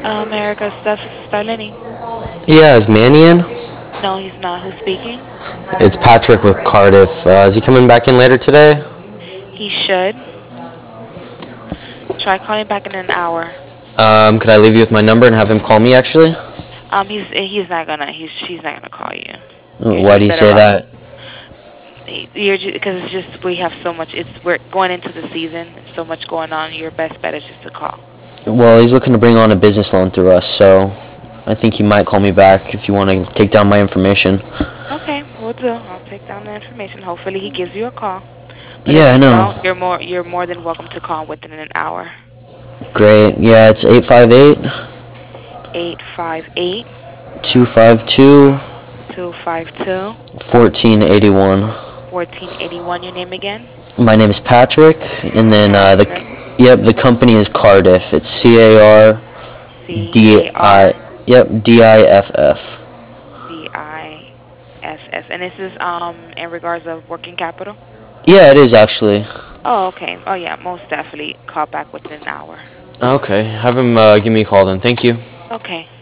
America's stuff is Starlini. Yeah, is Manny in? No, he's not. Who's speaking? It's Patrick with Cardiff. Is he coming back in later today? He should. Try calling back in an hour. Could I leave you with my number and have him call me actually? He's not gonna. She's not gonna call you. You're Why do just you better say off. that? You're just because it's just we have so much. We're going into the season. So much going on. Your best bet is just to call. Well, he's looking to bring on a business loan through us, so I think he might call me back if you want to take down my information. Okay, we'll do. I'll take down the information. Hopefully he gives you a call. But if Yeah, I he know. don't, you're more than welcome to call within an hour. Great. Yeah, it's 858 858 252 252 1481. 1481. Your name again? My name is Patrick, and then Patrick. the company is Cardiff. It's CARDI. Yep, DIFF. CISS. And this is in regards of working capital? Yeah, it is actually. Oh, okay. Oh, yeah, most definitely call back within an hour. Okay, have him give me a call then. Thank you. Okay.